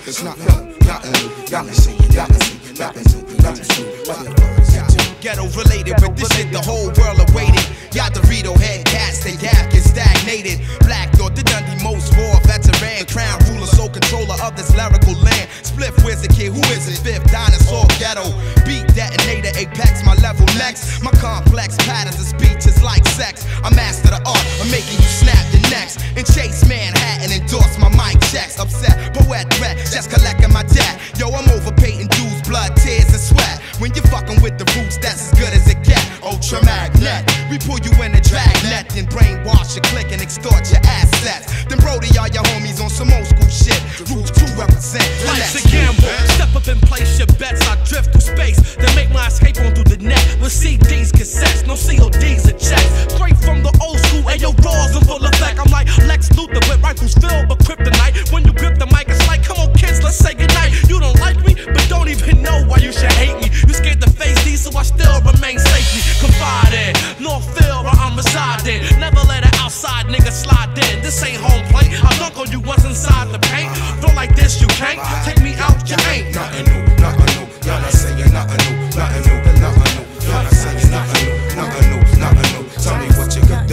It's not nothing new. Y'all ain't saying nothing new. Ghetto related with this shit, the whole world awaited. Y'all Dorito head cats, they gap get stagnated. Black thought the Dundee most raw veteran, crown ruler, sole controller of this lyrical land. Spliff, where's the kid? Who is it? Fifth dinosaur ghetto. Beat detonator, apex, my level next. My complex patterns of speech is like sex. I master the art of making you snap your necks. And chase Manhattan, endorse my mic checks. Upset, poet threat, just collecting my debt. Yo, I'm overpaying dues, blood, tears, and sweat. When you're fucking with the roots, that's as good as it get. Ultra magnet, we pull you in the drag net, then brainwash your click and extort your assets. Then Brody, all your homies on some old school shit. Roots 2 represent. Life's a gamble. Step up and place your bets. I drift through space, then make my escape on through the net. With CDs, cassettes, no CODs or checks. Straight from the old school, ayo, raws in full effect. I'm like Lex Luthor with rifles filled with kryptonite. When you grip the mic, it's like, come on kids, let's say goodnight. You don't like me, but don't even know why you should hate me. You scared to face these, so I still remain safely confided. Northfield where I'm residing. Never let an outside nigga slide in. This ain't home plate. I dunk on you once inside the paint. Flow like this, you can't take me out, you ain't. Nothing new, nothing new. Y'all not saying nothing new, nothing new, nothing new. Y'all not saying nothing new, nothing new, nothing new. Tell me what you could do.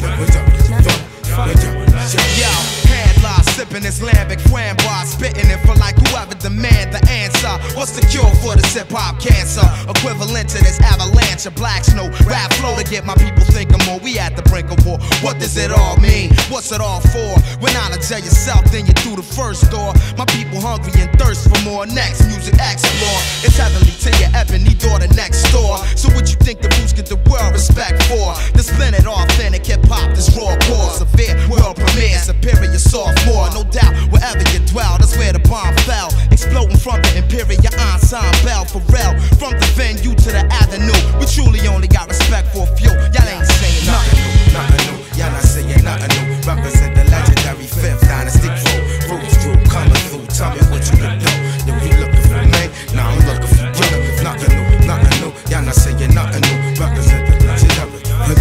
Yo, hand lie, sipping Islamic framboise, spitting it for like whoever demand the answer. What's the cure for this hip-hop cancer? Equivalent to this avalanche of black snow. Rap flow to get my people thinking more. We at the brink of war. What does it all mean? What's it all for? When I tell yourself, then you through the first door. My people hungry and thirst for more. Next music explore. It's heavenly to your ebony daughter next door. So what you think the roots get the world respect for? The splendid authentic hip-hop, this raw core. Severe world premiere, superior sophomore. No doubt, wherever you dwell, that's where the bomb fell. Exploding from the imperial ensemble. For real, from the venue to the avenue. We truly only got respect for a few. Y'all ain't saying nothing new, nothing new. Y'all not saying nothing new. Represent the legendary Fifth Dynasty crew. Roots crew coming through. Tell me what you can do. If you looking for me, now I'm looking for you. Nothing new, nothing new. Y'all not saying nothing new. Represent the legendary.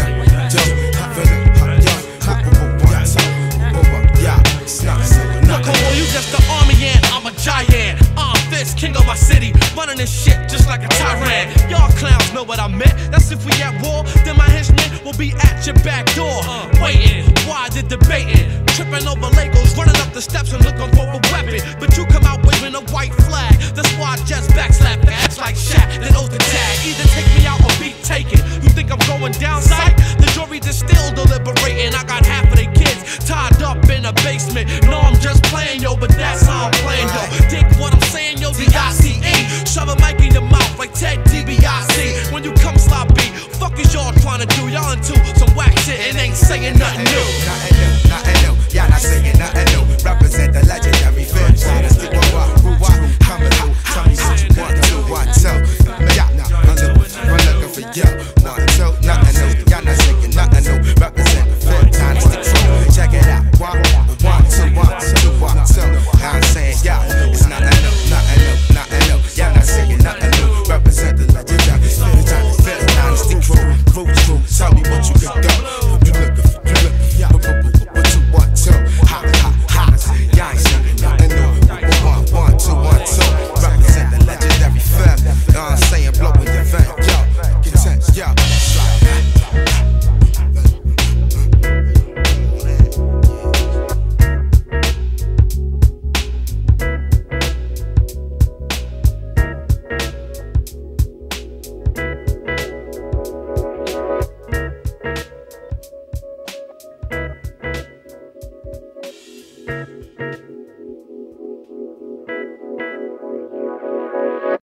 You just the army and I'm a giant. I'm fist, king of my city, running this shit just like a tyrant. Y'all clowns know what I meant. That's if we at war, then my henchmen will be at your back door, waiting. Why the debating? Tripping over Legos, running up the steps and looking for a weapon. But you come out waving a white flag. That's why I just backslap ass like Shaq, then oath the tag. Either take me out or be taken. You think I'm going down sight? The jury's is still deliberating. I got half of the kids tied up in a basement. No, I'm just playing, yo, but that's how I'm playing, yo. Dig what I'm saying, yo, D-I-C-E. Shove a mic in your mouth like Ted DiBiase. When you come sloppy, fuck is y'all trying to do? Y'all into some whack shit and ain't saying nothing new. Nothing new, nothing new. Y'all not saying nothing new.